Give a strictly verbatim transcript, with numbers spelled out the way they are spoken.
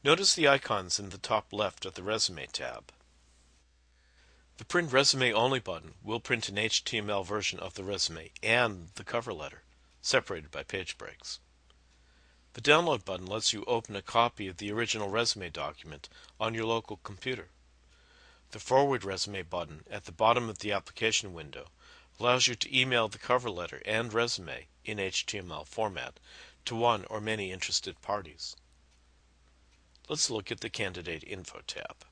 Notice the icons in the top left of the Resume tab. The Print Resume Only button will print an H T M L version of the resume and the cover letter, separated by page breaks. The Download button lets you open a copy of the original resume document on your local computer. The Forward Resume button at the bottom of the application window allows you to email the cover letter and resume in H T M L format to one or many interested parties. Let's look at the Candidate Info tab.